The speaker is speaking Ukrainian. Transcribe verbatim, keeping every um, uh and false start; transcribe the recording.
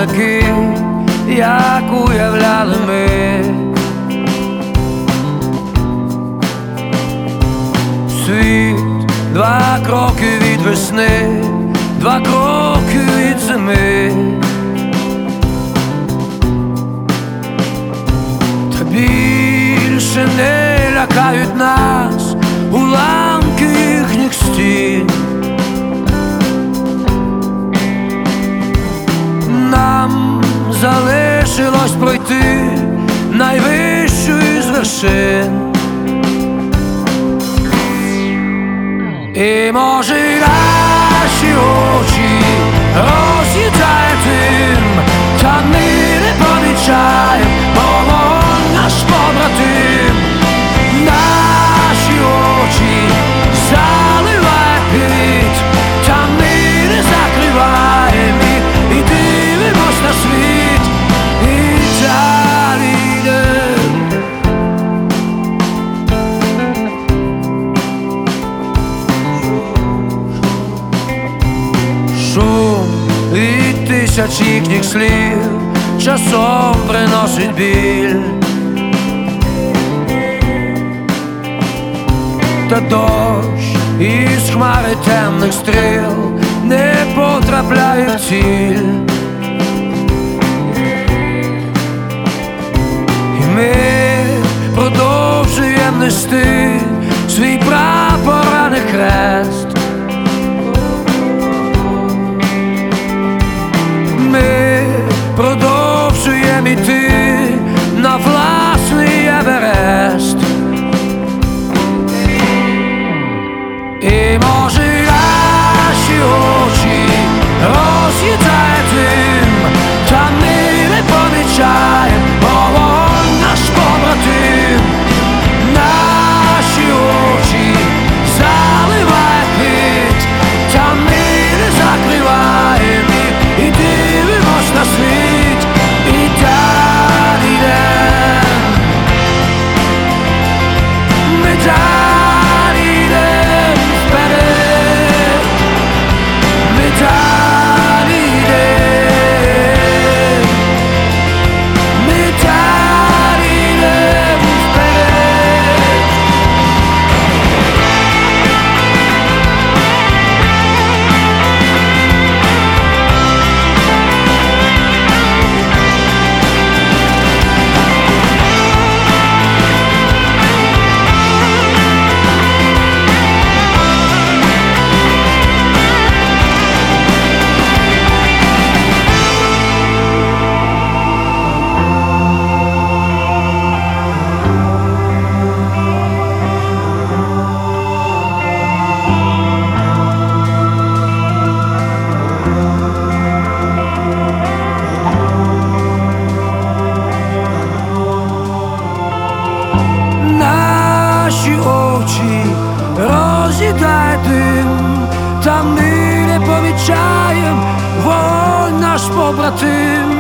такий, як уявляли ми. Світ два кроки від весни, два кроки від зими. Та більше не лякають нас уламки їхніх стін. Нам залишилось пройти найвищу із вершин. І може наші очі роз'їдає дим, та ми не помічаєм, вогонь наш побратим. Наші очі заливає піт, та ми не закриваєм і, і дивимось на світ, і далі йдем. Шум від тисяч їхніх слів часом приносить біль. Та дощ із хмари темних стріл не потрапляє в ціль. І ми продовжуємо нести свій прапор, а не хрест. Ми продовжуємо йти на власний Еверест. І може наші очі роз'їдає дим, та ми не помічаєм, вогонь наш побратим. Наші очі заливає піт, та ми не закриваєм і, і дивимось на світ, і далі йдем. Ми далі йдем вперед, ми далі йдем, ми далі йдем вперед. Наші очі роз'їдає дим, та ми не помічаєм, вогонь наш побратим.